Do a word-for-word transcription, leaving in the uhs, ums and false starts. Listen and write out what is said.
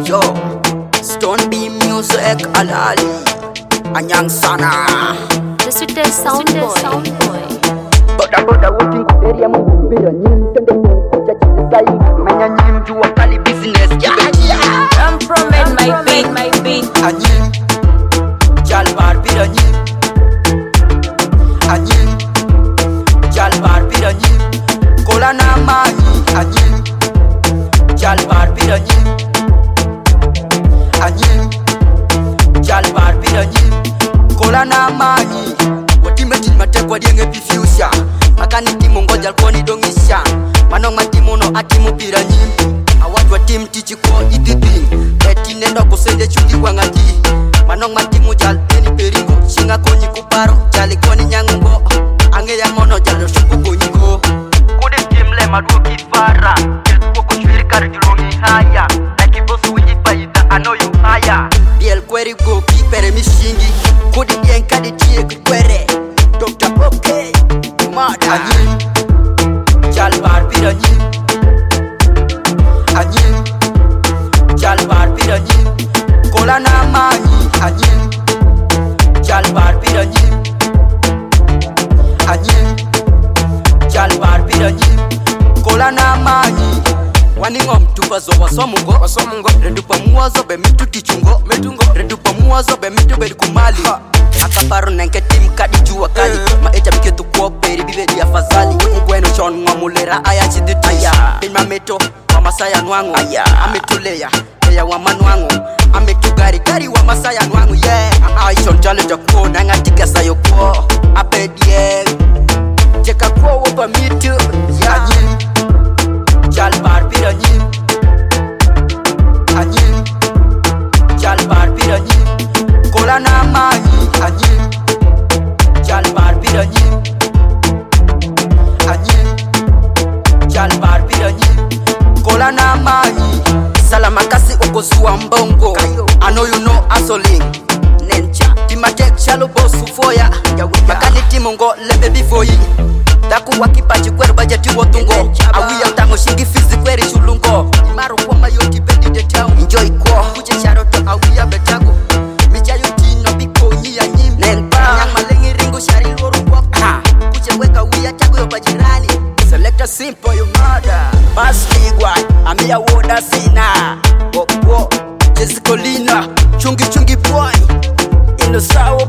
Yo, Stone Beam Music Alali Anyang Sana The sweetest sound boy. Boda boda working area mungu bila nyim tendo mungu cha chisai manya nyim jua kali business yeah I'm from it, my beat, my beat. Anyim jalbar bila nyim Anyim jalbar bila nyim kola na mani anyim jalbar bila nyim Anyim jalbar bila nyim kola na mani Watimetin matekwa dienge pifusha Makani timu ngojal koni dongisha Manong matimu no atimu pira nyim Awad wa tim tichi ko ititi Eti nendo kusende chuki wangati Manong matimu jal eni peringo Shinga konyi kuparo jali koni nyangungo Ange ya mono jalo shuku konyiko Kude tim le maduo kifara Ketuko kushwiri kari julongi haya Like bosu winji faida ano yu haya Biel kweri go kipere mishingi Kudi dien kadi tie kwere Doctor okay Mada Anyim Jalbar pira nyim Anyim Jalbar pira nyim Kola na mani Anyim Jalbar pira nyim Anyim Jalbar pira nyim Kola na mani Waningom tupa zo wasomungo Wasomungo Rendupa muwazo be mitu tichungo Metungo Rendupa muwazo be mitu be kumali Akaparo nenke tim kadi jua kali Maecha miketu kwa peri bibe di afazali Mgweno chon mwamulera aya chiditish Pima meto wa masaya nwangu Ametuleya Eya wa manuangu Ametugari gari wa masaya nwangu Yeah Aishon challenge kuo Nangatika sayo kuo Apedie Jeka kuo woba mitu Anyim Jalbar pira nyim Anyim Jalbar pira nyim Kola na mani Anyim Jalbar pira nyim Anyim Jalbar pira nyim Kola na mani Salama kasi okosuwa mbongo I know you know hustling Nencha Timatek shalo bosu foya Makani timongo lebe bifoyi Daku wakipachi kweru bajeti wotungo Awia tango shingi fizi kweri shulungo Imaru kwa mayoti bedi de town Enjoy kwa Kuche charoto awia betago Micha yuti no biko nyi anyim Nenpa Nyang malengi ringo shari loru kwa Kuche weka uya tago yo bajirani Selecta simple you murder Basti guay Amia woda sina Wop wop Jessicolina Chungi chungi boy Ino sawo